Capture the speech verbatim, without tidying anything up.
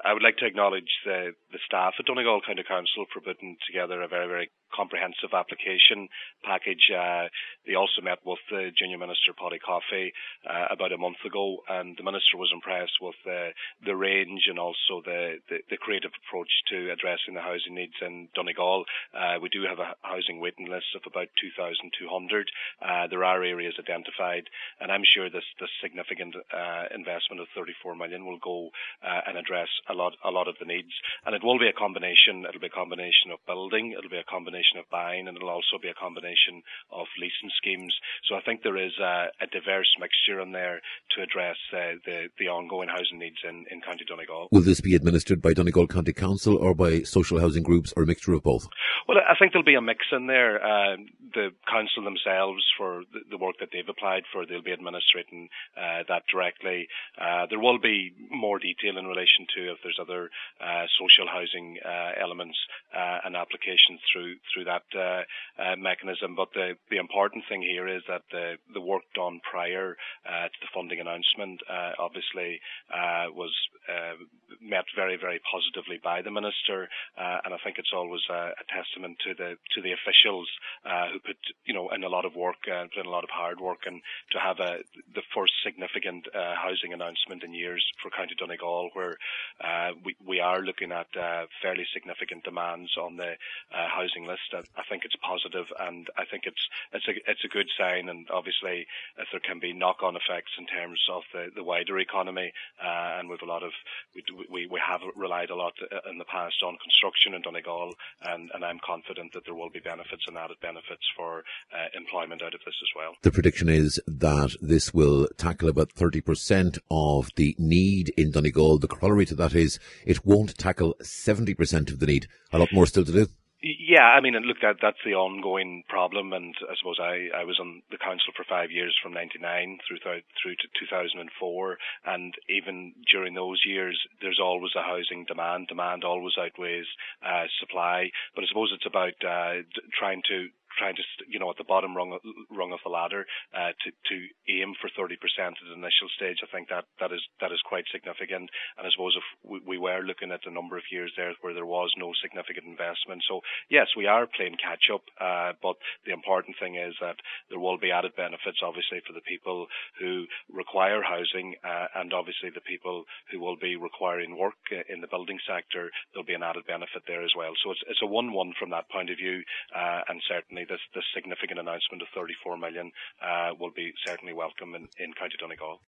I would like to acknowledge the, the staff at Donegal County Council for putting together a very, very comprehensive application package. Uh, they also met with the Junior Minister, Paddy Coffey, uh, about a month ago, and the Minister was impressed with the, the range and also the, the, the creative approach to addressing the housing needs in Donegal. Uh, we do have a housing waiting list of about two thousand two hundred. Uh, there are areas identified, and I'm sure this, this significant uh, investment of thirty-four million will go uh, and address a lot a lot of the needs. And it will be a combination. It'll be a combination of building, it'll be a combination of buying, and it'll also be a combination of leasing schemes. So I think there is a, a diverse mixture in there to address uh, the, the ongoing housing needs in, in County Donegal. Will this be administered by Donegal County Council or by social housing groups, or a mixture of both? Well, I think there'll be a mix in there. Uh, the council themselves, for the, the work that they've applied for, they'll be administrating uh, that directly. Uh, there will be more detail in relation to if there's other uh, social housing uh, elements uh, and applications through through that uh, uh, mechanism. But the, the important thing here is that the, the work done prior uh, to the funding announcement uh, obviously uh, was uh, met very, very positively by the Minister, uh, and I think it's always a, a testament to the to the officials uh, who put you know in a lot of work and uh, put in a lot of hard work, and to have a, the first significant uh, housing announcement in years for County Donegal, where uh, we we are looking at uh, fairly significant demands on the uh, housing list. I, I think it's positive, and I think it's it's a it's a good sign. And obviously, if there can be knock-on effects in terms of the, the wider economy, uh, and with a lot of we, we we have relied a lot in the past on construction in Donegal, and, and I'm confident that there will be benefits and added benefits for uh, employment out of this as well. The prediction is that this will tackle about thirty percent of the need in Donegal. The corollary to that is it won't tackle seventy percent of the need. A lot more still to do. Yeah, I mean, look, that that's the ongoing problem, and I suppose I, I was on the council for five years, from ninety-nine through through to two thousand four, and even during those years, there's always a housing demand. Demand always outweighs uh, supply, but I suppose it's about uh, trying to trying to, you know, at the bottom rung, rung of the ladder, uh, to, to aim for thirty percent at the initial stage. I think that, that is, that is quite significant. And I suppose if we, we were looking at a number of years there where there was no significant investment. So yes, we are playing catch up, uh, but the important thing is that there will be added benefits, obviously, for the people who require housing, uh, and obviously the people who will be requiring work in the building sector. There'll be an added benefit there as well. So it's, it's a one-one from that point of view, uh, and certainly This, this significant announcement of thirty-four million uh, will be certainly welcome in, in County Donegal.